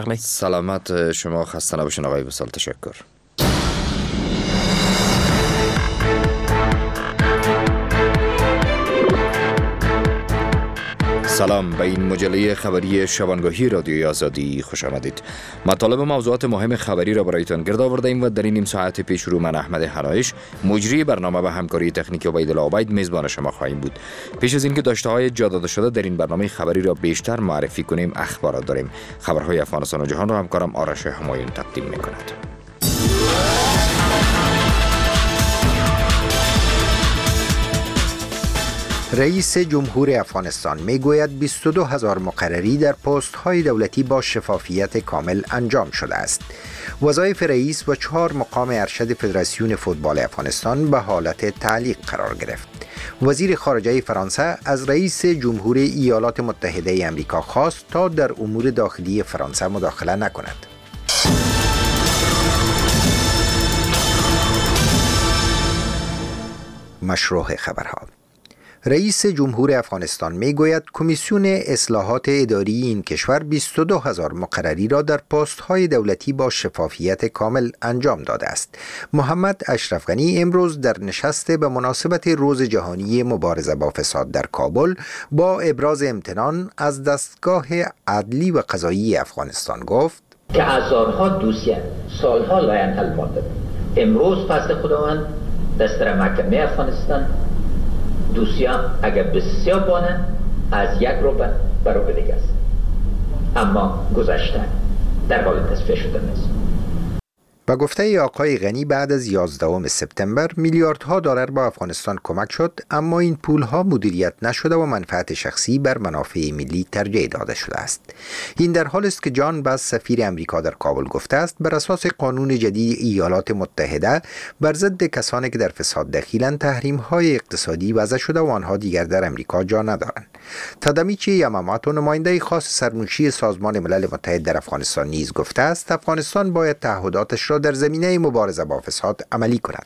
سلامت شما، خسته نباشین آقای وصال. تشکر. سلام، به این مجله خبری شبانگاهی رادیوی آزادی خوش آمدید. مطالب و موضوعات مهم خبری را برایتان گرد آورده ایم و در این نیم ساعت پیش رو من احمد حرایش مجری برنامه و همکاری تکنیکی عبیدالله عبید میزبان شما خواهیم بود. پیش از اینکه داشته های جا داده شده در این برنامه خبری را بیشتر معرفی کنیم، اخبارات داریم. خبرهای افغانستان و جهان را همکارم آرش همایون تقدیم می‌کند. رئیس جمهور افغانستان میگوید 22,000 مقرری در پست‌های دولتی با شفافیت کامل انجام شده است. وظایف رئیس و 4 مقام ارشد فدراسیون فوتبال افغانستان به حالت تعلیق قرار گرفت. وزیر خارجه فرانسه از رئیس جمهور ایالات متحده آمریکا خواست تا در امور داخلی فرانسه مداخله نکند. مشروع خبرها. رئیس جمهور افغانستان میگوید کمیسیون اصلاحات اداری این کشور 22,000 مقرری را در پست‌های دولتی با شفافیت کامل انجام داده است. محمد اشرف غنی امروز در نشست به مناسبت روز جهانی مبارزه با فساد در کابل با ابراز امتنان از دستگاه عدلی و قضایی افغانستان گفت که هزارها دوسیه سالها لاین حل مانده. امروز فضل خداوند دستر محکمه افغانستان دوسیان اگر بسیار بانه از 1 روبه برابر دیگه است، اما گذشته در حال تصفیه شده نیست. با گفته آقای غنی بعد از 11 سپتامبر میلیاردها دلار با افغانستان کمک شد، اما این پولها مدیریت نشده و منفعت شخصی بر منافع ملی ترجیح داده شده است. این در حالی است که جان باس سفیر امریکا در کابل گفته است بر اساس قانون جدید ایالات متحده بر ضد کسانی که در فساد دخیلند تحریم‌های اقتصادی وضع شده و آنها دیگر در امریکا جا ندارند. تادامیچی یاماماتو نماینده خاص سرمنشی سازمان ملل متحد در افغانستان نیز گفته است افغانستان باید تعهداتش را در زمینه مبارزه با فساد عملی کند.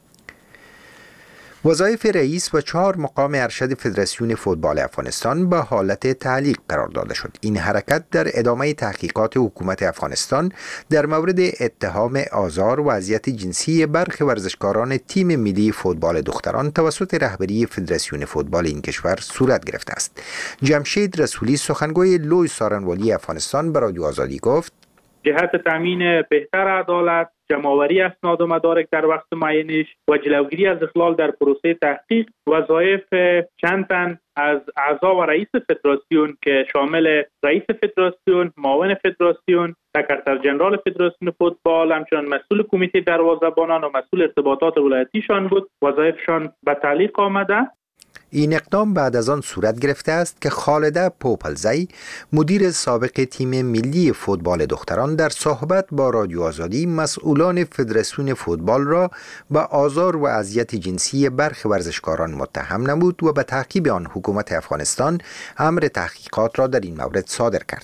وظایف رئیس و 4 مقام ارشد فدراسیون فوتبال افغانستان به حالت تعلیق قرار داده شد. این حرکت در ادامه تحقیقات حکومت افغانستان در مورد اتهام آزار و اذیت جنسی برخی ورزشکاران تیم ملی فوتبال دختران توسط رهبری فدراسیون فوتبال این کشور صورت گرفته است. جمشید رسولی سخنگوی لوی سارنوالی افغانستان به رادیو آزادی گفت جهت تامین بهتر عدالت، جمع‌آوری اسناد و مدارک در وقت معینش و جلوگیری از اخلال در پروسه تحقیق، وظایف چند تن از اعضا و رئیس فدراسیون که شامل رئیس فدراسیون، معاون فدراسیون، سکرتر جنرال فدراسیون فوتبال، همچنین مسئول کمیته دروازه‌بانان و مسئول ارتباطات ولایتیشان بود، وظایفشان به تعلیق آمده. این اقدام بعد از آن صورت گرفته است که خالده پوپلزی مدیر سابق تیم ملی فوتبال دختران در صحبت با رادیو آزادی مسئولان فدراسیون فوتبال را به آزار و اذیت جنسی برخی ورزشکاران متهم نمود و به تعقیب آن حکومت افغانستان امر تحقیقات را در این مورد صادر کرد.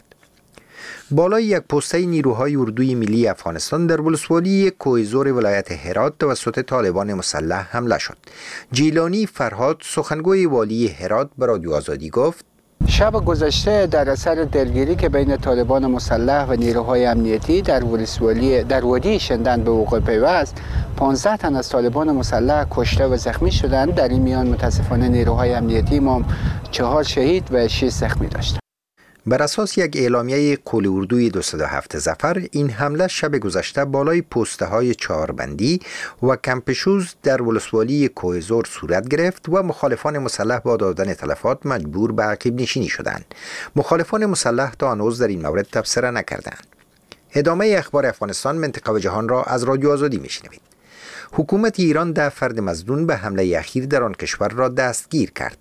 بالای یک پسته نیروهای اردوی ملی افغانستان در ولسوالی کوهزور ولایت هرات توسط طالبان مسلح حمله شد. جیلانی فرهاد سخنگوی والی هرات به رادیو آزادی گفت شب گذشته در اثر درگیری که بین طالبان مسلح و نیروهای امنیتی در ولسوالی در وادی شندن به وقوع پیوست، 15 تن از طالبان مسلح کشته و زخمی شدند. در این میان متاسفانه نیروهای امنیتی ما 4 شهید و 6 زخمی داشتند. بر اساس یک اعلامیه قول اردوی 207 ظفر، این حمله شب گذشته بالای پسته های 4 بندی و کمپشوز در ولسوالی کوهزور صورت گرفت و مخالفان مسلح با دادن تلفات مجبور به عقب نشینی شدند. مخالفان مسلح تا هنوز در این مورد تبصره نکردند. ادامه اخبار افغانستان، منطقه و جهان را از رادیو آزادی میشنوید. حکومت ایران 10 فرد مظنون به حمله اخیر در آن کشور را دستگیر کرد.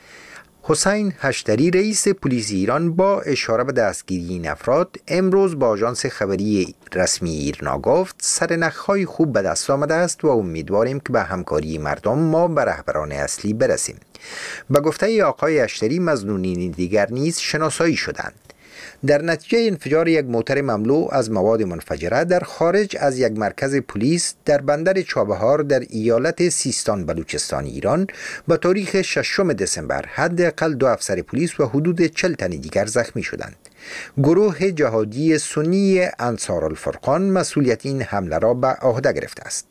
حسین هشتری رئیس پلیس ایران با اشاره به دستگیری این افراد امروز با آژانس خبری رسمی ایرنا گفت سرنخ‌های خوب به دست آمده است و امیدواریم که به همکاری مردم ما به رهبران اصلی برسیم. به گفته آقای هشتری مظنونین دیگر نیز شناسایی شدند. در نتیجه انفجار یک موتر مملو از مواد منفجره در خارج از یک مرکز پلیس در بندر چابهار در ایالت سیستان بلوچستان ایران به تاریخ 6 دسامبر حداقل 2 افسر پلیس و حدود 40 تن دیگر زخمی شدند. گروه جهادی سنی انصار الفرقان مسئولیت این حمله را به عهده گرفته است.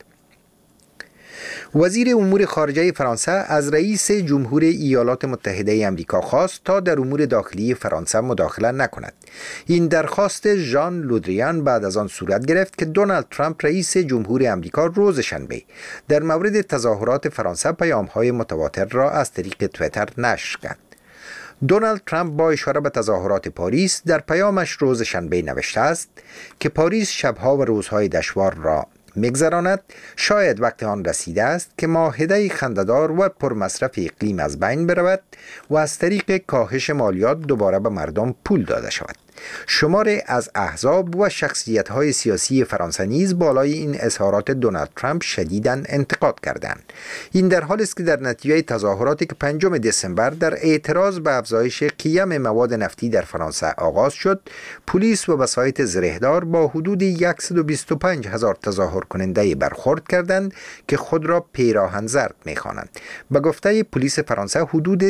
وزیر امور خارجه فرانسه از رئیس جمهور ایالات متحده آمریکا خواست تا در امور داخلی فرانسه مداخله نکند. این درخواست ژان لودریان بعد از آن صورت گرفت که دونالد ترامپ رئیس جمهور آمریکا روز شنبه در مورد تظاهرات فرانسه پیام‌های متواتر را از طریق توییتر نشر کرد. دونالد ترامپ با اشاره به تظاهرات پاریس در پیامش روز شنبه نوشته است که پاریس شبها و روزهای دشوار را می‌گذراند. شاید وقت آن رسیده است که معاهده خنده‌دار و پرمصرف اقلیم از بین برود و از طریق کاهش مالیات دوباره به مردم پول داده شود. شماری از احزاب و شخصیت‌های سیاسی فرانسه نیز بالای این اظهارات دونالد ترامپ شدیداً انتقاد کردند. این در حالی است که در نتیجه تظاهراتی که 5 دسامبر در اعتراض به افزایش قیم مواد نفتی در فرانسه آغاز شد، پلیس و وسایط زرهدار با حدود 125,000 تظاهر کننده برخورد کردند که خود را پیراهن زرد می‌خوانند. به گفته پلیس فرانسه حدود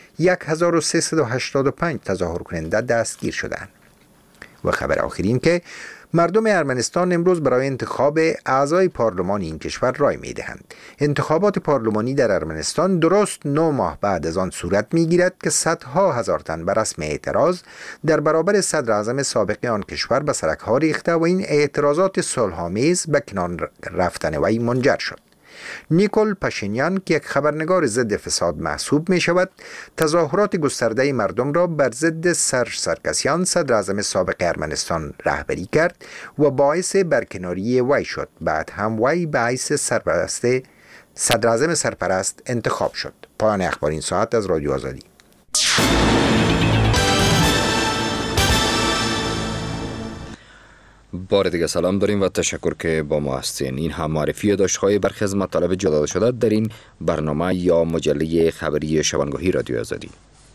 1385 تظاهر کننده دستگیر شدند. و خبر آخرین که مردم ارمنستان امروز برای انتخاب اعضای پارلمان این کشور رای می‌دهند. انتخابات پارلمانی در ارمنستان درست 9 ماه بعد از آن صورت می‌گیرد که صدها هزار تن به رسم اعتراض در برابر صدر اعظم سابق آن کشور به سرک‌ها ریخته و این اعتراضات صلح‌آمیز به کنار رفتن وی منجر شد. نیکول پاشینیان که یک خبرنگار ضد فساد محسوب می شود، تظاهرات گسترده مردم را بر ضد سرکسیان صدر اعظم سابق ارمنستان رهبری کرد و باعث برکناری وی شد. بعد هم وی به حیث صدر اعظم سرپرست انتخاب شد. پایان اخبار این ساعت از رادیو آزادی. بار دیگه سلام داریم و تشکر که با ما هستین. این هم معرفی داشته‌های برخی از مطالب جدا داده شده در این برنامه یا مجله خبری شبانگاهی رادیو آزادی.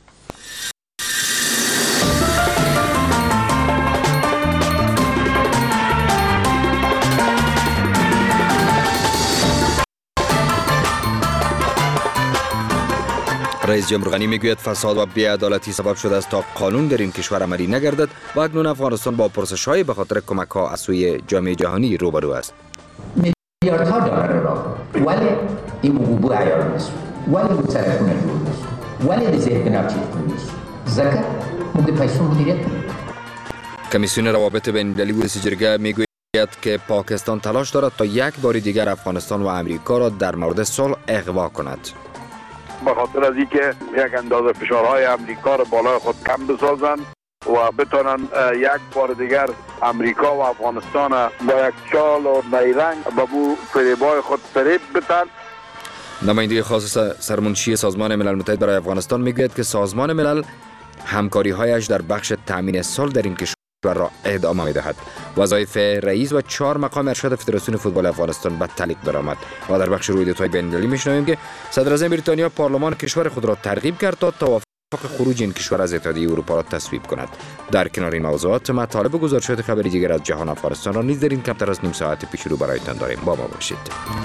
رئیس جمهور غنی میگوید فساد و بی‌عدالتی سبب شده است تا قانون در این کشور عملی نگردد و اکنون افغانستان با پرسش‌های به خاطر کمک‌ها از سوی جامعه جهانی روبرو است. میلیاردها دلار را ولی این حقوق عیار نیست، ولی بود سرکونه جور نیست، ولی به ذهن بنابچه نیست، زکر مگه پیسون مدیریت کمیسیون روابط بین‌المللی ورئیس جرگه میگوید که پاکستان تلاش دارد تا یک بار دیگر افغانستان و امریکا را در مورد صلح اغوا کند. به خاطر از اینکه یک اندازه فشارهای امریکا را بالای خود کم بسازند و بتونن یک بار دیگر امریکا و افغانستان با یک چال و نیرنگ به بو فریبای خود فریب بتن. نماینده خاص سرمنشی سازمان ملل متحد برای افغانستان میگوید که سازمان ملل همکاری‌هایش در بخش تامین صلح در این کشور را ادامه می‌دهد. وظایف رئیس و 4 مقام ارشد فدراسیون فوتبال افغانستان به تعلیق درآمد. و در بخش رویدادهای بین‌المللی می‌شنویم که صدر اعظم بریتانیا پارلمان کشور خود را ترغیب کرد تا توافق خروج این کشور از اتحادیه اروپا را تصویب کند. در کنار این موضوعات مطالب و گزارشات خبری دیگر از جهان افغانستان را نیز در این کمتر از نیم ساعت پیش رو برایتان داریم. با ما باشید.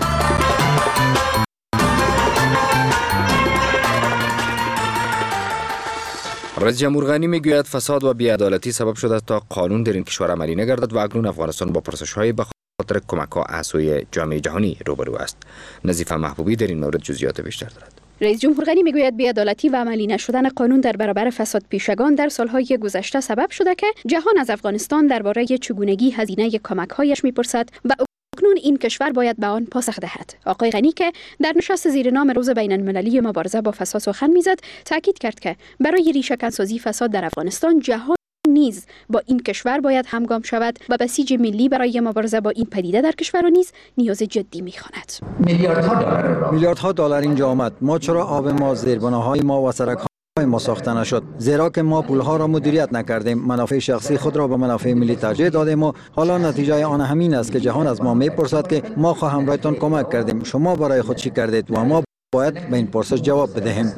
رئیس جمهور غنی میگوید فساد و بی‌عدالتی سبب شده است تا قانون در این کشور عملی نگردد و اکنون افغانستان با پرسش‌های به خاطر کمک‌ها از سوی جامعه جهانی روبرو است. نظیفه محبوبی در این مورد جزئیات بیشتر دارد. رئیس جمهور غنی میگوید بی‌عدالتی و عملی نشدن قانون در برابر فساد پیشگان در سالهای گذشته سبب شده که جهان از افغانستان درباره چگونگی هزینه کمک‌هایش میپرسد و اکنون این کشور باید به آن پاسخ دهد. آقای غنی که در نشست زیر نام روز بین‌المللی مبارزه با فساد سخن میزد، تاکید کرد که برای ریشه‌کنسازی فساد در افغانستان جهان نیز با این کشور باید همگام شود و بسیج ملی برای مبارزه با این پدیده در کشور را نیز نیاز جدی می‌خواند. میلیاردها دلار اینجا آمد. ما چرا آب ما، زیربناهای ما و سرک‌های ما ساخته نشد؟ زیرا که ما پولها را مدیریت نکردیم، منافع شخصی خود را به منافع ملی ترجیح دادیم و حالا نتیجه آن همین است که جهان از ما میپرسد که ما همراهتان کمک کردیم، شما برای خود چی کردید؟ و ما باید به این پرسش جواب بدهیم.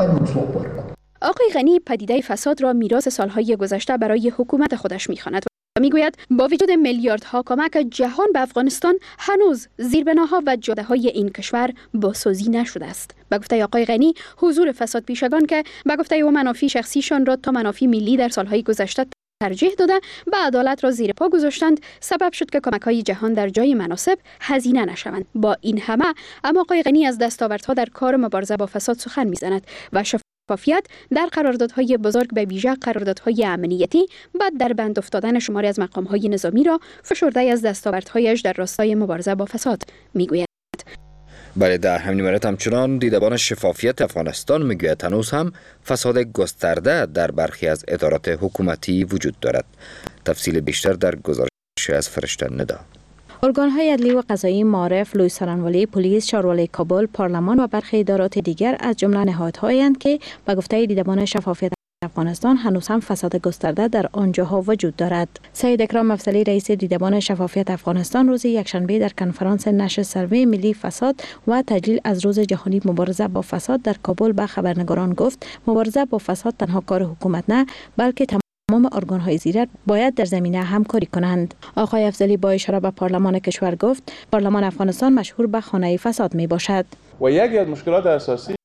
آقای غنی پدیده فساد را میراث سالهای گذشته برای حکومت خودش می‌خواند میگوید با وجود میلیاردها کمک جهان به افغانستان هنوز زیربناها و جاده‌های این کشور بازسازی نشده است. به گفته آقای غنی، حضور فساد پیشگان که به گفته او منافع شخصیشان را تا منافع ملی در سالهای گذشته ترجیح داده به عدالت را زیر پا گذاشتند، سبب شد که کمک‌های جهان در جای مناسب هزینه نشوند. با این همه اما آقای غنی از دستاوردها در کار مبارزه با فساد سخن می‌زند و شفافیت در قراردادهای بزرگ به ویژه قراردادهای امنیتی بعد در بند افتادن شماری از مقام‌های نظامی را فشرده از دستاوردهایش در راستای مبارزه با فساد می‌گوید. بله، در همین مورد همچنان دیدبان شفافیت افغانستان میگوید هنوز هم فساد گسترده در برخی از ادارات حکومتی وجود دارد. تفصیل بیشتر در گزارش از فرشته ندا. ارگان‌های عدلی و قضایی معارف، لوی سارنوالی پلیس، شاروالی کابل، پارلمان و برخی ادارات دیگر از جمله نهادهایند که به گفته دیدبان شفافیت افغانستان هنوز هم فساد گسترده در آنجاها وجود دارد. سید اکرام افضلی رئیس دیدبان شفافیت افغانستان روز یکشنبه در کنفرانس نشر سروی ملی فساد و تجلیل از روز جهانی مبارزه با فساد در کابل به خبرنگاران گفت مبارزه با فساد تنها کار حکومت نه، بلکه تمام ارگان‌های زیر باید در زمینه همکاری کنند. آقای افضلی با اشاره به پارلمان کشور گفت پارلمان افغانستان مشهور به خانه فساد می باشد و یکی از مشکلات اساسی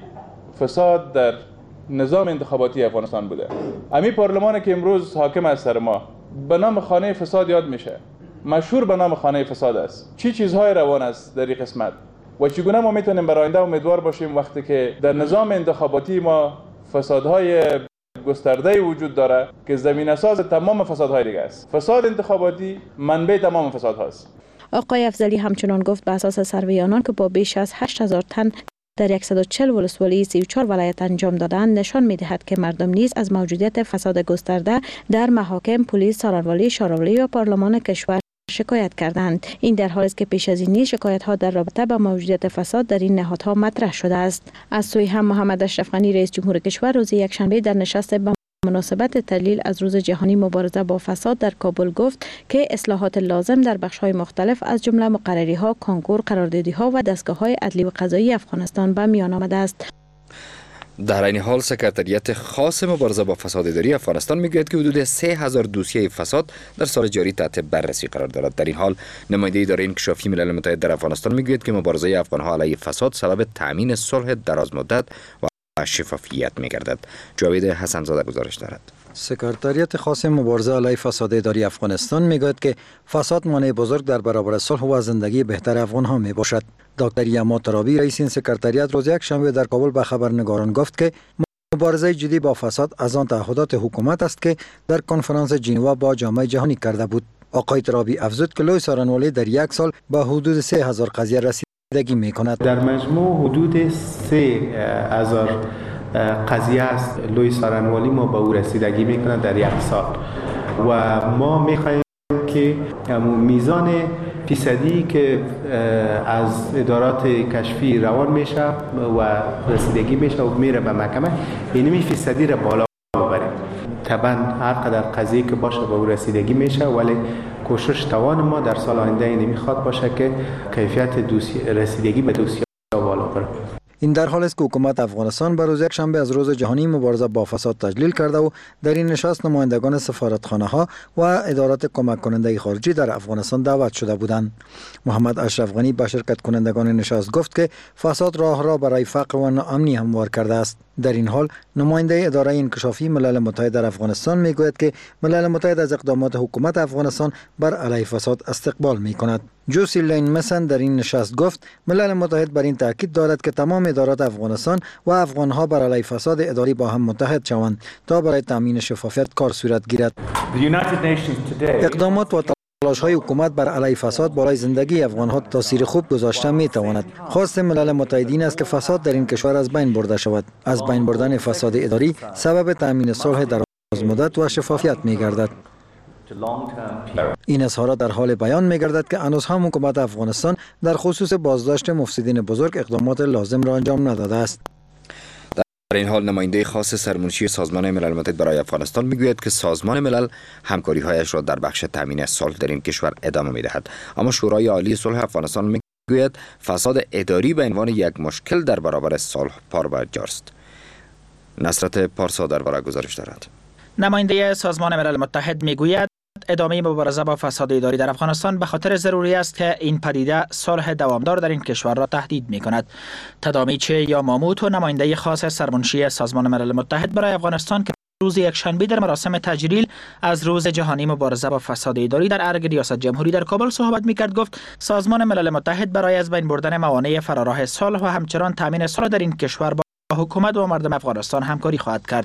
فساد در نظام انتخاباتی افغانستان بوده. امی پارلمانی که امروز حاکم است سر ما به نام خانه فساد یاد میشه، مشهور به نام خانه فساد است. چی چیزهای روان است در این قسمت و چگونه ما میتونیم برای آینده امیدوار باشیم وقتی که در نظام انتخاباتی ما فسادهای گسترده وجود داره که زمینه ساز تمام فسادهای دیگه است. فساد انتخاباتی منبع تمام فسادهاست. آقای افضلی همچنان گفت به اساس سروی آنان که با بیش از 8000 تن در 140 ولسوالی 34 ولایت انجام دادن نشان می‌دهد که مردم نیز از موجودیت فساد گسترده در محاکم، پلیس، سارنوالی، شاروالی و پارلمان کشور شکایت کردند. این در حالی است که پیش از این شکایت‌ها در رابطه با موجودیت فساد در این نهادها مطرح شده است. از سوی هم محمد اشرف غنی رئیس جمهور کشور روز یکشنبه در نشست به مناسبت تجلیل از روز جهانی مبارزه با فساد در کابل گفت که اصلاحات لازم در بخش‌های مختلف از جمله مقرری‌ها، کنکور، قراردادی‌ها و دستگاه‌های عدلی و قضایی افغانستان به میان آمده است. در این حال سکرتریت خاص مبارزه با فساد اداری افغانستان میگوید که حدود 3000 دوسیه فساد در سال جاری تحت بررسی قرار دارد. در این حال نماینده اداره انکشافی ملل متحد در افغانستان میگوید که مبارزه افغان‌ها علیه فساد سبب تامین صلح درازمدت و شفافیت می‌گردد. جاوید حسن‌زاده گزارش دارد. سکرتریت خاص مبارزه علیه فساد اداری افغانستان میگوید که فساد مانع بزرگ در برابر صلح و زندگی بهتر افغان‌ها میباشد. دکتر یما ترابی رئیس این سکرتریت روز یکشنبه در کابل به خبرنگاران گفت که مبارزه جدی با فساد از آن تعهدات حکومت است که در کنفرانس ژنوا با جامعه جهانی کرده بود. آقای ترابی افزود که لوی سارنوالی در یک سال به حدود 3000 قضیه رسیدگی میکند. در مجموع حدود 3000 قضیه است لوی سارنوالی ما به او رسیدگی میکنه در یک سال و ما میخواهیم که میزان فیصدی که از ادارات کشفی روان میشه و رسیدگی میشه و میره به محکمه اینمی فیصدی را بالا ببریم. طبعا هر قدر قضیه که باشه به او رسیدگی میشه ولی کوشش توان ما در سال آینده اینمی خواد باشه که کیفیت رسیدگی به دوسیه بالا بره. این در حالی است که حکومت افغانستان به روز یکشنبه از روز جهانی مبارزه با فساد تجلیل کرده و در این نشست نمایندگان سفارتخانه‌ها و ادارات کمک کننده خارجی در افغانستان دعوت شده بودند. محمد اشرف غنی به شرکت کنندگان نشست گفت که فساد راه را برای فقر و ناامنی هموار کرده است. در این حال نماینده اداره انکشافی ملل متحد در افغانستان میگوید که ملل متحد از اقدامات حکومت افغانستان بر علیه فساد استقبال میکند. جوسی لین مسن در این نشست گفت ملل متحد بر این تاکید دارد که تمام ادارات افغانستان و افغانها بر علیه فساد اداری با هم متحد شوند تا برای تامین شفافیت کار صورت گیرد. اقدامات و تلاش‌های حکومت بر علیه فساد بالای زندگی افغان‌ها تاثیر خوب گذاشته می‌تواند. خواست ملل متحد این است که فساد در این کشور از بین برده شود. از بین بردن فساد اداری سبب تامین صلح درازمدت و شفافیت می‌گردد. این اظهارات در حال بیان می‌گردد که هنوز هم حکومت افغانستان در خصوص بازداشت مفسدین بزرگ اقدامات لازم را انجام نداده است. در این حال نماینده خاص سرمنشی سازمان ملل متحد برای افغانستان میگوید که سازمان ملل همکاری‌هایش را در بخش تامین صلح در این کشور ادامه می‌دهد، اما شورای عالی صلح افغانستان میگوید فساد اداری به عنوان یک مشکل در برابر صلح پابرجا است. نصرت پارسا درباره گزارش دارد. نماینده سازمان ملل متحد میگوید ادامه مبارزه با فساد اداری در افغانستان به خاطر ضروری است که این پدیده صلح دوامدار در این کشور را تهدید می کند. تدامیچه یا ماموتو، نماینده خاص سرمنشی سازمان ملل متحد برای افغانستان که روز یکشنبه در مراسم تجلیل از روز جهانی مبارزه با فساد اداری در ارگ ریاست جمهوری در کابل صحبت می‌کرد، گفت سازمان ملل متحد برای از بین بردن موانع فراراه صلح و همچنان تامین صلح در این کشور با حکومت و مردم افغانستان همکاری خواهد کرد.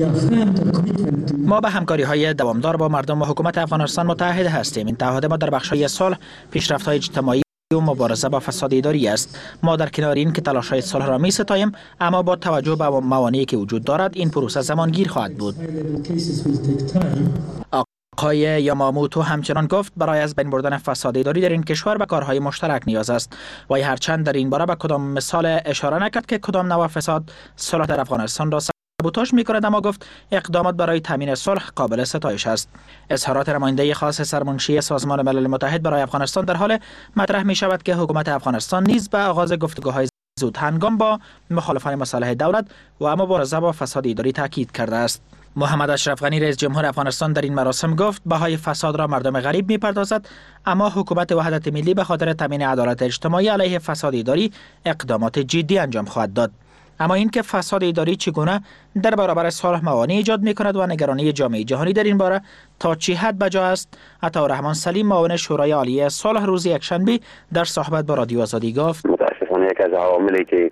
ما به همکاری‌های دوامدار با مردم و حکومت افغانستان متحد هستیم. این تعهد ما در بخش‌های صلح، پیشرفت‌های اجتماعی و مبارزه با فساد اداری است. ما در کنار این که تلاش‌های صلح را می‌ستاییم، اما با توجه به موانعی که وجود دارد این پروسه زمانگیر خواهد بود. آقای یاماموتو همچنان گفت برای از بین بردن فساد اداری در این کشور به کارهای مشترک نیاز است. وی هرچند در این باره به کدام مثال اشاره نکرد که کدام نوع فساد صلح در افغانستان را سابوتاژ می‌کند، اما گفت اقدامات برای تامین صلح قابل ستایش است. اظهارات نماینده خاص سرمنشی سازمان ملل متحد برای افغانستان در حال مطرح می‌شود که حکومت افغانستان نیز به آغاز گفتگوهای زود هنگام با مخالفان مصالح دولت و مبارزه با فساد اداری تاکید کرده است. محمد اشرف غنی رئیس جمهور افغانستان در این مراسم گفت بهای فساد را مردم غریب می‌پردازد، اما حکومت وحدت ملی به خاطر تامین عدالت اجتماعی علیه فساد اداری اقدامات جدی انجام خواهد داد. اما اینکه فساد اداری چگونه در برابر صلح موانع ایجاد می‌کند و نگرانی جامعه جهانی در این باره تا چه حد بجا است، عطاالرحمن سلیم معاون شورای عالی صلح روز یکشنبه در صحبت با رادیو آزادی گفت متاسفانه یک از عواملی که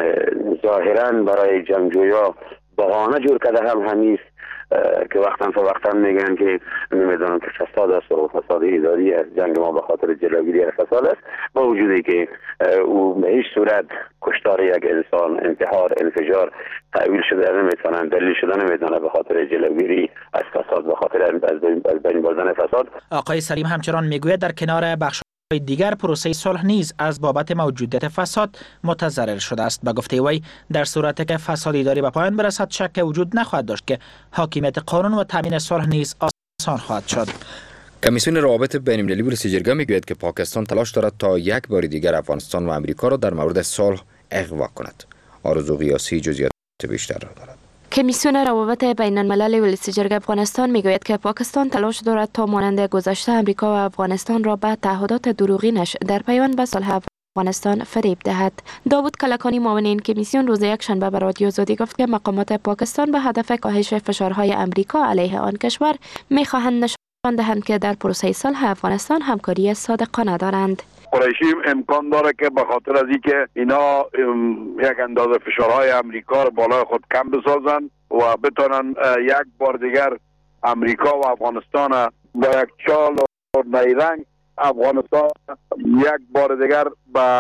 ظاهراً برای جنگجویا بهانه جور کرده همین که وقتا میگن که نمیدونم که فساد است و فساد اداری است، جنگ ما به خاطر جلوگیری از فساد است، با وجودی که او به هیچ صورت کشتار یک انسان، انتحار، انفجار تعویل شده نمیتونن، دلیل شده نمیتونه به خاطر جلوگیری از فساد، به خاطر از بین بردن فساد. آقای سلیم همچنان میگوید در کنار بخش دیگر پروسه صلح نیز از بابت موجودیت فساد متضرر شده است. به گفته وی در صورتی که فساد اداری به پایان برسد شک وجود نخواهد داشت که حاکمیت قانون و تامین صلح نیز آسان خواهد شد. کمیسیون روابط بین المللی بولیس جرگه میگوید که پاکستان تلاش دارد تا یک بار دیگر افغانستان و امریکا را در مورد صلح اغوا کند. آرزو قیاسی جزئیات بیشتر را دارد. کمیسیون روابط بین الملل ولایت جرگه افغانستان میگوید که پاکستان تلاش دارد تا مانند گذشته امریکا و افغانستان را به تعهدات دروغینش در پیوند به صلح افغانستان فریب دهد. داوود کلکانی معاون این کمیسیون روز یکشنبه به رادیو آزادی گفت که مقامات پاکستان به هدف کاهش فشارهای امریکا علیه آن کشور میخواهند نشان دهند که در پروسه صلح افغانستان همکاری صادقانه دارند. قریشی امکان داره که به خاطر از اینکه اینا یک اندازه فشارهای امریکا رو بالای خود کم بسازن و بتونن یک بار دیگر امریکا و افغانستان با یک چال و نیرنگ افغانستان یک بار دیگر به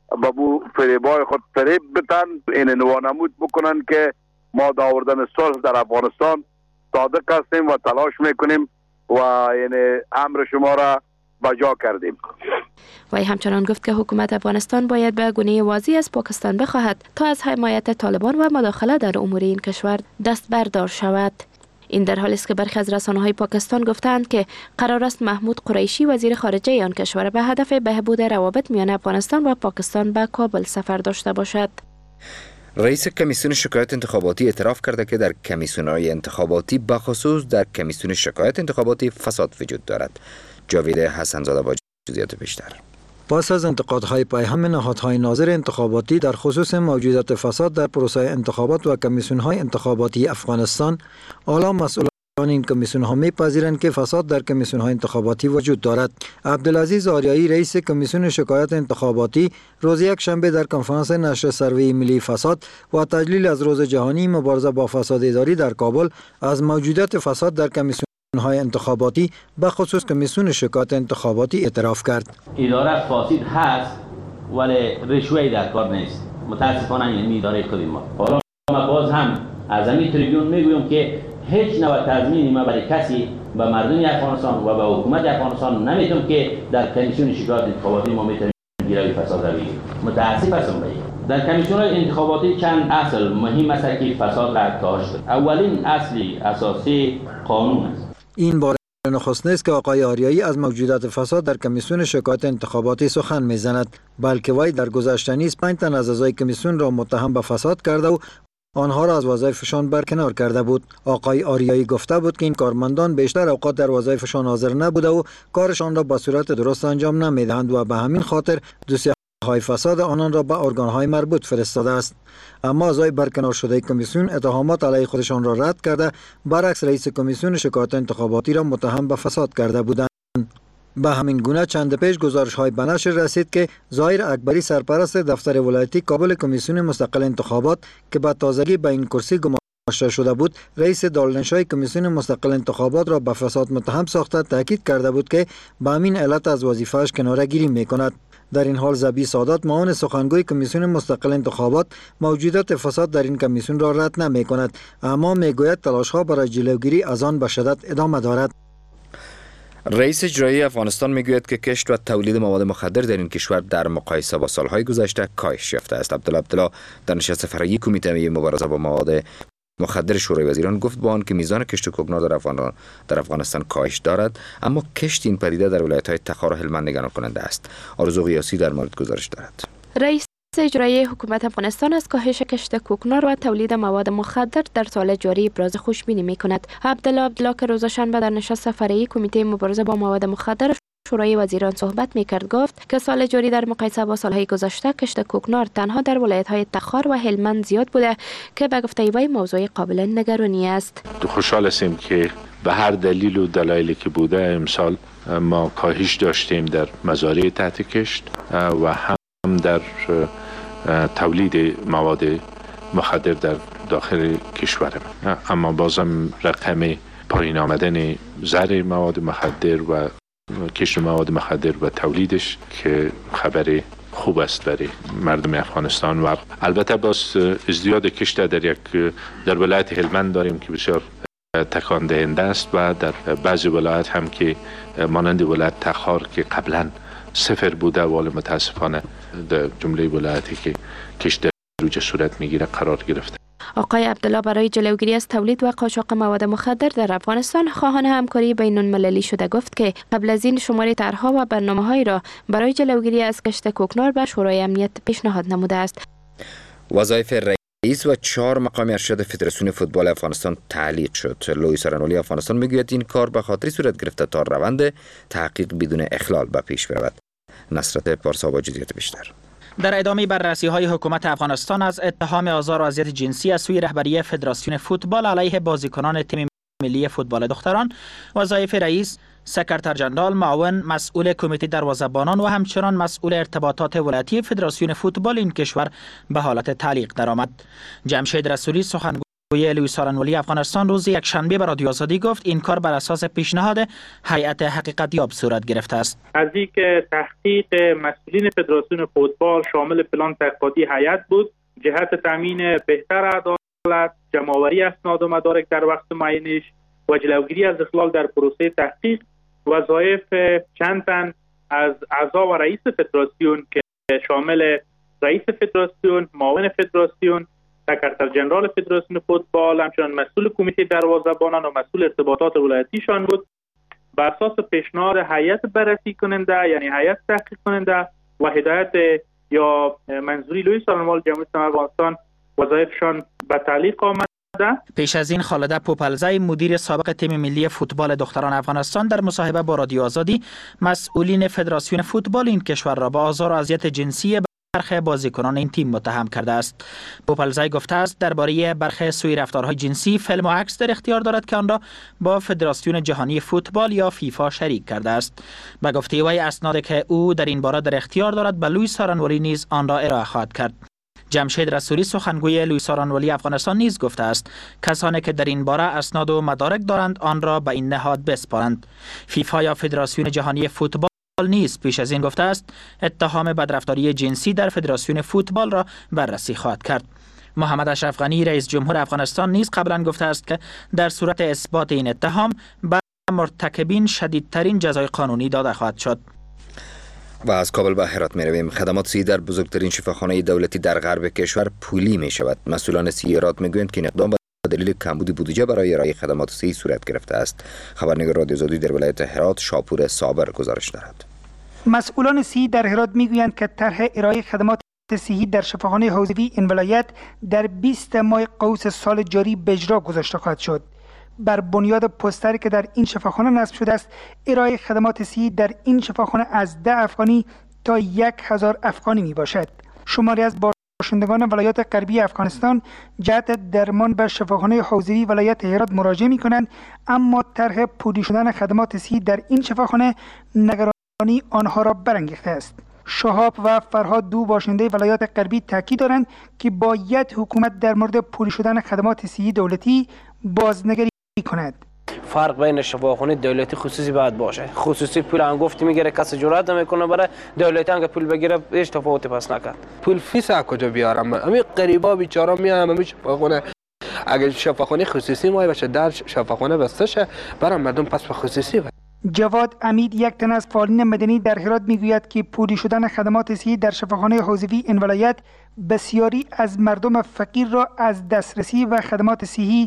فریبای خود فریب بتن، این نوانمود بکنن که ما داوردن صلح در افغانستان صادق هستیم و تلاش میکنیم و یعنی امر شما را بجا کردیم. وی همچنان گفت که حکومت افغانستان باید به گونه واضح از پاکستان بخواهد تا از حمایت طالبان و مداخله در امور این کشور دست بردار شود. این در حالی است که برخی از رسانه‌های پاکستان گفتند که قرار است محمود قریشی وزیر خارجه آن کشور به هدف بهبود روابط میان افغانستان و پاکستان به کابل سفر داشته باشد. رئیس کمیسیون شکایت انتخاباتی اعتراف کرده که در کمیسیون‌های انتخاباتی بخصوص در کمیسیون شکایت انتخاباتی فساد وجود دارد. جاوید حسن‌زاده با جزئیات بیشتر. پس از انتقادهای پیهم نهادهای ناظر انتخاباتی در خصوص موجودیت فساد در پروسه انتخابات و کمیسیون‌های انتخاباتی افغانستان، اعلی مسئولان این کمیسیون‌ها می‌پذیرند که فساد در کمیسیون‌های انتخاباتی وجود دارد. عبدالعزیز آریایی رئیس کمیسیون شکایت انتخاباتی روز یکشنبه در کنفرانس نشر سروی ملی فساد و تجلیل از روز جهانی مبارزه با فساد اداری در کابل از موجودیت فساد در کمیسیون‌های انتخاباتی به خصوص کمیسیون شکایت انتخاباتی اعتراف کرد. اداره فاسد هست ولی رشوه‌ای در کار نیست. متاسفانه این اداره خودی ما. حالا ما باز هم از این تریبیون میگویم که هیچ نوع تضمینی ما برای کسی به مردم افغانستان و به حکومت افغانستان نمیدیم که در کمیسیون شکایت انتخاباتی ما میتونیم گیروی فساد رو بگیریم. متاسف هستم به در کمیسیون انتخاباتی چند اصل مهم است که فساد را کاهش کنند. اولین اصلی اساسی قانون است. این بار نخست نیست که آقای آریایی از موجودیت فساد در کمیسیون شکایت انتخاباتی سخن میزند، بلکه وی در گذشته نیز 5 تن از اعضای کمیسیون را متهم به فساد کرده و آنها را از وظایفشان برکنار کرده بود. آقای آریایی گفته بود که این کارمندان بیشتر اوقات در وظایفشان حاضر نبوده و کارشان را به صورت درست انجام نمیدهند و به همین خاطر دوسیه‌های فساد آنان را به ارگان‌های مربوط فرستاده است. اما اعضای برکنار شده کمیسیون اتهامات علیه خودشان را رد کرده، برعکس رئیس کمیسیون شکایات انتخاباتی را متهم به فساد کرده بودند. به همین گونه چند پیش گزارش‌های به نشر رسید که ظاهر اکبری سرپرست دفتر ولایتی کابل کمیسیون مستقل انتخابات که به تازگی به این کرسی گماشته شده بود، رئیس دارالانشای کمیسیون مستقل انتخابات را به فساد متهم ساخته تاکید کرده بود که به همین علت از وظیفه‌اش کناره‌گیری می‌کند. در این حال زبی سادات معاون سخنگوی کمیسیون مستقل انتخابات موجودیت فساد در این کمیسیون را رد نمی‌کند، اما می‌گوید تلاش‌ها برای جلوگیری از آن به شدت ادامه دارد. رئیس اجرایی افغانستان میگوید که کشت و تولید مواد مخدر در این کشور در مقایسه با سالهای گذشته کاهش یافته است. عبدالله در نشست فرعی کمیته مبارزه با مواد مخدر شورای وزیران گفت با آن که میزان کشت کوکنار در افغانستان کاهش دارد، اما کشت این پدیده در ولایت‌های تخار و هلمند نگران کننده است. آرزو غیاسی در مورد گزارش دارد. رئیس اجرایی حکومت افغانستان از کاهش کشت کوکنار و تولید مواد مخدر در سال جاری ابراز خوشبینی می‌کند. عبدالله که روز شنبه در نشست فرعی کمیته مبارزه با مواد مخدر شورای وزیران صحبت می‌کرد گفت که سال جاری در مقایسه با سالهای گذشته کشت کوکنار تنها در ولایت‌های تخار و هلمند زیاد بوده که به گفته وی موضوع قابل نگرانی است. خوشحال هستیم که به هر دلیل و دلایلی که بوده امسال ما کاهش داشتیم در مزارع تحت کشت و هم در تولید مواد مخدر در داخل کشور. اما بازم رقم پایین آمدن زر مواد مخدر و کشت مواد مخدر و تولیدش که خبر خوب است برای مردم افغانستان و البته باز ازدیاد کشت در ولایت هلمند داریم که بسیار تکان دهنده است و در بعضی ولایت هم که مانند ولایت تخار که قبلا صفر بوده ولی متاسفانه در جمله ولایتی که کشت روج صورت میگیره قرار گرفته. آقای عبدالله برای جلوگیری از تولید و قاچاق مواد مخدر در افغانستان خواهان همکاری بین المللی شده گفت که قبل از این شمار طرح‌ها و برنامه‌هایی را برای جلوگیری از کشت کوکنار به شورای امنیت پیشنهاد نموده است. وظایف رئیس و 4 مقام ارشد فدراسیون فوتبال افغانستان تعلیق شد. لوئیس آرنولی افغانستان میگوید این کار به خاطر صورت گرفته تا روند تحقیق بدون اخلال به پیش برود. نصرت پارسا با جزئیات بیشتر. در ادامه بررسی‌های حکومت افغانستان از اتهام آزار و اذیت جنسی از سوی رهبری فدراسیون فوتبال علیه بازیکنان تیم ملی فوتبال دختران، وظایف رئیس، سکرتر جنرال، معاون مسئول کمیته دروازه‌بانان و همچنان مسئول ارتباطات ولایتی فدراسیون فوتبال این کشور به حالت تعلیق درآمد. جمشید رسولی سخنگوی لوئیس آرنولی افغانستان روز یکشنبه به رادیو آزادی گفت این کار بر اساس پیشنهاد هیئت حقیقت یاب صورت گرفته است. از اینکه تحقیق مسئولین فدراسیون فوتبال شامل پلان تحقیقاتی هیئت بود، جهت تامین بهتر عدالت، جمع‌آوری اسناد و مدارک در وقت معینش و جلوگیری از اخلال در پروسه تحقیق، وظایف چند تن از اعضا و رئیس فدراسیون که شامل رئیس فدراسیون، معاون فدراسیون، سکرتر جنرال فدراسیون فوتبال، همچنان مسئول کمیته دروازه‌بانان و مسئول ارتباطات ولایتیشان بود، بر اساس پیشنهاد هیئت بررسی کننده یعنی هیئت تحقیق کننده و هدایت یا منظوری لوئیس آرنولی جمهوری اسلامی افغانستان وظایفشان به تعلیق آمده. پیش از این خالده پوپلزی مدیر سابق تیم ملی فوتبال دختران افغانستان در مصاحبه با رادیو آزادی مسئولین فدراسیون فوتبال این کشور را به آزار و اذیت جنسی برخی بازیکنان این تیم متهم کرده است. پوپلزی گفته است درباره برخی سوء رفتارهای جنسی فیلم و عکس در اختیار دارد که آن را با فدراسیون جهانی فوتبال یا فیفا شریک کرده است. به گفته وی اسنادی که او در این باره در اختیار دارد به لوئیس آرنولی نیز آن را ارائه خواهد کرد. جمشید رسولی سخنگوی لوئیس آرنولی افغانستان نیز گفته است کسانی که در این باره اسناد و مدارک دارند آن را به این نهاد بسپارند. فیفا یا فدراسیون جهانی فوتبال نیز پیش از این گفته است اتهام بدرفتاری جنسی در فدراسیون فوتبال را بررسی خواهد کرد. محمد اشرف غنی رئیس جمهور افغانستان نیز قبلا گفته است که در صورت اثبات این اتهام به مرتکبین شدیدترین جزای قانونی داده خواهد شد. و از کابل به هرات می رویم. خدمات صحی در بزرگترین شفاخانه دولتی در غرب کشور پولی می شود. مسئولان صحی هرات می گویند که این اقدام به دلیل کمبود بودجه برای ارائه خدمات صحی صورت گرفته است. خبرنگار رادیو آزادی در ولایت هرات شاپور صابر گزارش دارد. مسئولان صحی در هرات می گویند که طرح ارائه خدمات صحی در شفاخانه حوزوی این ولایت در 20 ماه قوس سال جاری به اجرا گذاشته خواهد شد. بر بنیاد پوستری که در این شفاخانه نصب شده است، ارائه خدمات صحی در این شفاخانه از 10 افغانی تا 1000 افغانی می باشد. شماری از باشندگان ولایات غربی افغانستان جهت درمان به شفاخانه حوزوی ولایت هرات مراجعه می کنند، اما طرح پولی شدن خدمات صحی در این شفاخانه نگرانی آنها را برانگیخته است. شهاب و فرهاد، دو باشنده ولایات غربی، تاکید دارند که باید حکومت در مورد پولی شدن خدمات صحی دولتی بازنگری کند. فرق بین شفاخانه دولتی خصوصی باید باشه. خصوصی پول انگفتی میگیره، کسی جرأت نمیکنه برای دولتی انگه پول بگیره، هیچ تفاوتی پس نکرد. پول فیس از کجا بیارم؟ همین غریبا بیچارا میان همین شفاخانه. اگه شفاخانه خصوصی ما باشه، در شفاخانه بسته شه، برای مردم پس به خصوصی باشه. جواد امید، یک تن از فعالین مدنی در هرات، میگوید که پولی شدن خدمات صحی در شفاخانه حوزوی این ولایت بسیاری از مردم فقیر را از دسترسی و خدمات صحی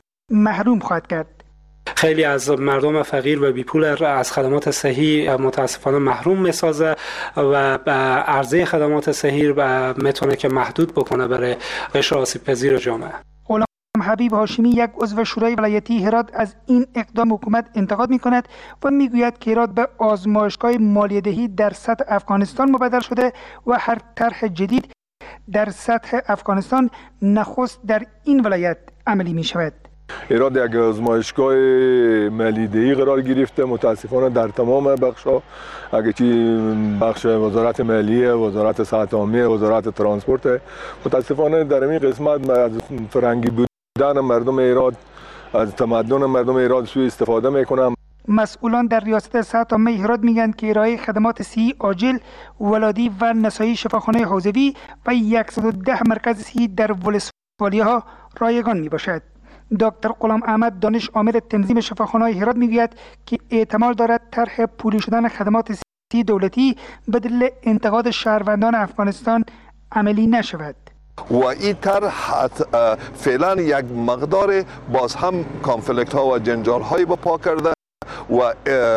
محروم خواهد کرد. خیلی از مردم فقیر و بیپول از خدمات صحی متاسفانه محروم میسازه و عرضه خدمات صحی میتونه که محدود بکنه برای قشر آسیب پذیر جامعه. غلام حبیب هاشمی، یک عضو شورای ولایتی هرات، از این اقدام حکومت انتقاد میکند و میگوید که هرات به آزمایشگاه مالیه‌دهی در سطح افغانستان مبدل شده و هر طرح جدید در سطح افغانستان نخست در این ولایت عملی می شود. هرات یک آزمایشگاه مالیه‌دهی قرار گرفته، متاسفانه در تمام بخش‌ها، اگه چی بخش وزارت مالیه، وزارت صحت عامه، وزارت ترانسپورت، متاسفانه در این قسمت از فرهنگی بودن مردم هرات، از تمدن مردم هرات سوء استفاده میکنن. مسئولان در ریاست صحت عامه هرات میگن که ارائه خدمات صحی عاجل، ولادی و نسایی شفاخانه حوزوی و 110 مرکز صحی در ولسوالی‌ها رایگان می باشد. دکتر غلام احمد، دانش آمر تنظیم شفاخانه‌های هرات، میگوید که احتمال دارد طرح پولی شدن خدمات صحی دولتی به دلیل انتقاد شهروندان افغانستان عملی نشود. و این طرح فعلا یک مقدار باز هم کانفلیکت ها و جنجال های بپا کرده و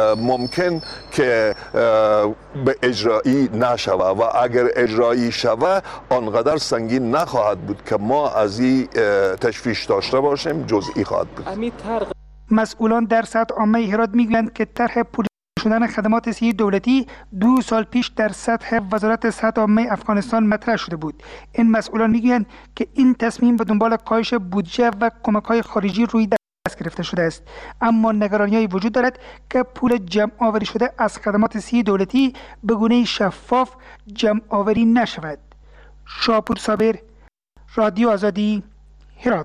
ممکن که به اجرایی نشوه و اگر اجرایی شوه آنقدر سنگین نخواهد بود که ما از این تشویش داشته باشیم، جزئی خواهد بود. مسئولان در سطح عامه هرات میگویند که طرح پولی شدن خدمات صحی دولتی 2 سال پیش در سطح وزارت صحت عامه افغانستان مطرح شده بود. این مسئولان میگویند که این تصمیم به دنبال کاهش بودجه و کمک‌های خارجی روی دست گرفته شده است، اما نگرانی‌هایی وجود دارد که پول جمع آوری شده از خدمات صحی دولتی به گونه شفاف جمع آوری نشود. شاپور صابر، رادیو آزادی، هرات.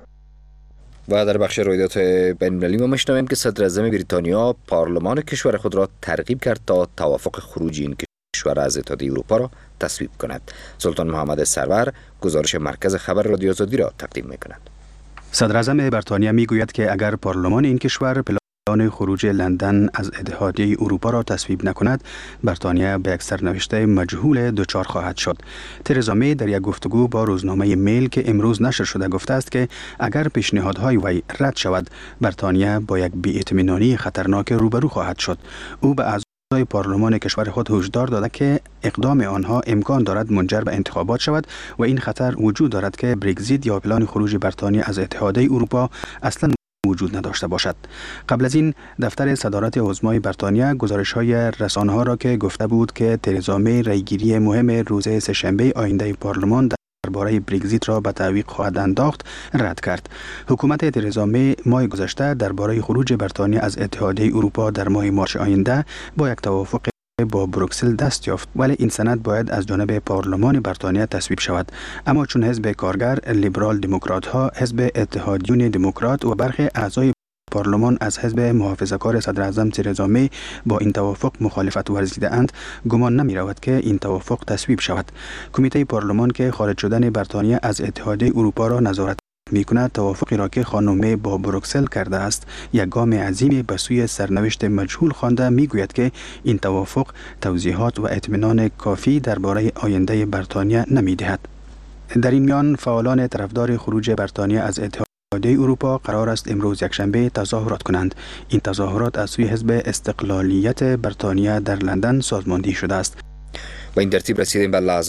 و در بخش رویدات بین‌المللی ما میشنویم که صدر اعظم بریتانیا پارلمان کشور خود را ترغیب کرد تا توافق خروج این کشور از اتحادیه اروپا را تصویب کند. سلطان محمد سرور گزارش مرکز خبر رادیو آزادی را تقدیم می‌کند. صدر اعظم بریتانیا میگوید که اگر پارلمان این کشور پلان خروج لندن از اتحادیه اروپا را تصویب نکند، بریتانیا به یک سرنوشت مجهول دچار خواهد شد. ترزا می در یک گفتگو با روزنامه میل که امروز نشر شده گفته است که اگر پیشنهادهای وی رد شود، بریتانیا با یک بی‌اطمینانی خطرناک روبرو خواهد شد. او به اعضای پارلمان کشور خود هشدار داده که اقدام آنها امکان دارد منجر به انتخابات شود و این خطر وجود دارد که برگزیت یا پلان خروج بریتانیا از اتحادیه اروپا اصلا وجود نداشته باشد. قبل از این دفتر صدارت عظمای بریتانیا گزارش‌های رسانه‌ها را که گفته بود که ترزا می رأی‌گیری مهم روز سه‌شنبه آینده پارلمان درباره برگزیت را به تعویق خواهد انداخت رد کرد. حکومت ترزا می ماه گذشته درباره خروج بریتانیا از اتحادیه اروپا در ماه مارس آینده با یک توافق با بروکسل دست یافت، ولی این سند باید از جانب پارلمان بریتانیا تصویب شود. اما چون حزب کارگر، لیبرال دموکرات ها، حزب اتحادیون دموکرات و برخی اعضای پارلمان از حزب محافظه‌کار صدر اعظم ترزا می با این توافق مخالفت ورزیده اند، گمان نمی رود که این توافق تصویب شود. کمیته پارلمان که خارج شدن بریتانیا از اتحادیه اروپا را نظارت می‌کند، توافقی را که خانم می با بروکسل کرده است یک گام عظیمی به سوی سرنوشت مجهول خوانده میگوید که این توافق توضیحات و اطمینان کافی درباره آینده بریتانیا نمی‌دهد. در این میان فعالان طرفدار خروج بریتانیا از اتحادیه اروپا قرار است امروز یکشنبه تظاهرات کنند. این تظاهرات از سوی حزب استقلالیت بریتانیا در لندن سازماندهی شده است. و این ترتیب رسیدیم به لحظات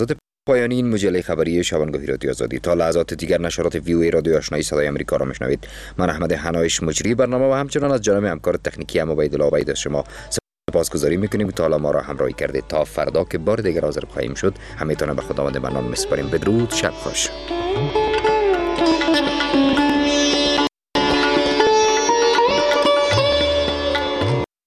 پایانی این مجله خبری شبانگاهی رادیو آزادی. تا لحظات دیگر نشرات وی رادیو آشنایی صدای آمریکا را میشنوید. من احمد حنایش مجری برنامه و همچنان از جانب همکار تکنیکی عبیدالله عبید از شما سپاسگزاری میکنیم که تا حالا ما را همراهی کردید. تا فردا که بار دیگر حاضر خواهیم شد، همتون به خداوند منان میسپاریم. بدرود، شب خوش.